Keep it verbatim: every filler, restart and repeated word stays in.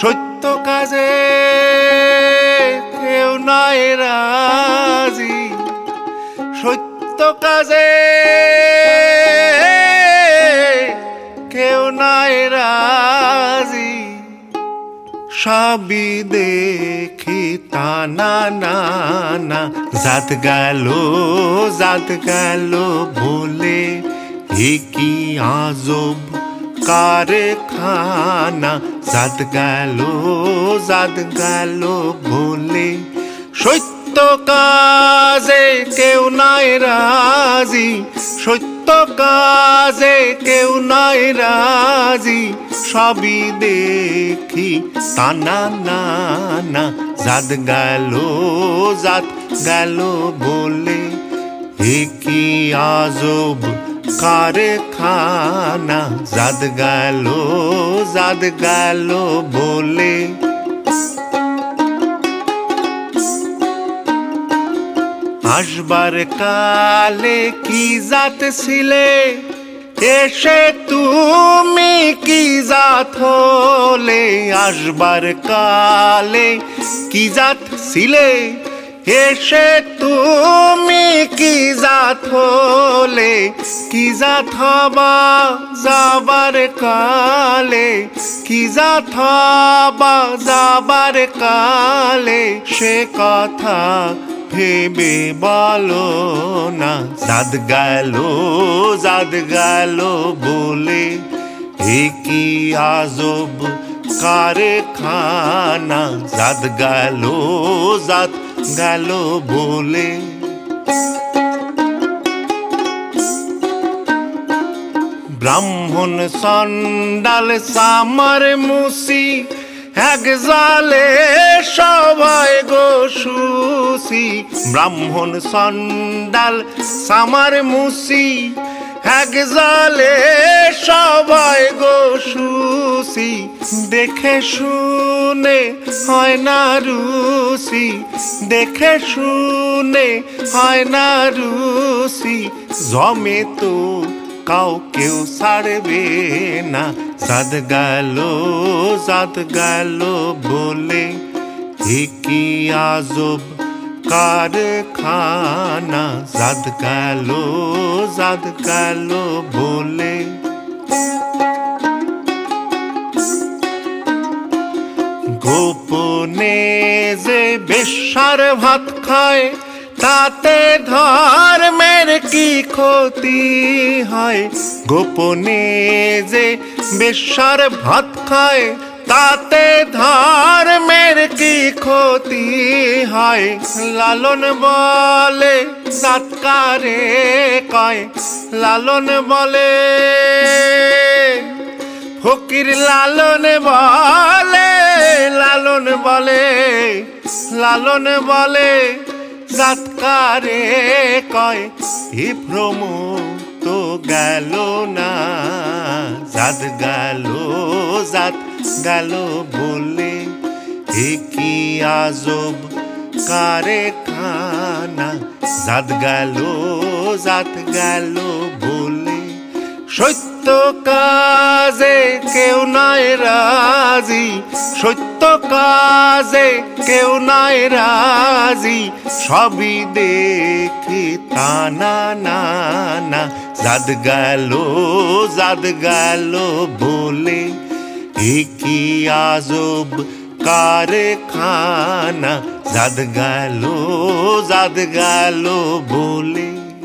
সত্য কাজে কেউ নয় রাজি, সত্য কাজে কেউ নয় রাজি। সবই দেখি তা না না না, জাত গেল জাত গেল বলে এ কি আজব কারখানা। জাত গেল জাত গেল বলে সত্য কাজে কেউ নাই রাজি, সত্য কাজে কেউ নাই রাজি। সবই দেখি তা না না না, জাত গেল জাত গেল বলে এ কি আজব কারখানা। জাত গেল জাত গেল বলে। আসবার কালে কি জাত ছিলে, এসে তুমি কি জাত হলে। আসবার কালে কি জাত ছিলে, এসে তুমি কি জাত হলে। কি জাত হবা যাবার কালে, কি জাত হবা যাবার কালে। সে কথা ভেবে বলো না, জাত গেল জাত গেল বলে এ কি আজব কারখানা। জাত গেল জাত গেল বলে। ব্রাহ্মণ সন্ডাল সামার মুসি, এক জালে সবাই গো সুসি। ব্রাহ্মণ সন্ডাল সামার মুসি, এক জালে সবাই গো সুসি। দেখে শুনে হয় না রুসি, দেখে শুনে হয় না রুসি। জমে তো কাউকেও ছাড়বে না, জাত গেল জাত গেল বলে এ কি আজব কারখানা। জাত গেল জাত গেল বলে। গোপনে যে বেশ্যার ভাত খায়, তাতে ধর্মের কি ক্ষতি হয়। গোপনে যে বেশ্যার ভাত খায়, তাতে ধর্মের কি ক্ষতি হয়। লালন বলে জাত কারে কয়, লালন বলে ফকির লালন বলে, লালন বলে লালন বলে জাত কারে কয়। এ ভ্রম তো গেল না, জাত গেল জাত গেল বলে এ কি আজব কারখানা। জাত গেল জাত গেল বলে। সত্য কাজে কেউ নাই রাজি, সত্য কাজে কেউ নাই রাজি। সবই দেখি তা না না না, জাত গেল জাত গেল বলে এ কি আজব কারখানা। জাত গেল জাত গেল বলে।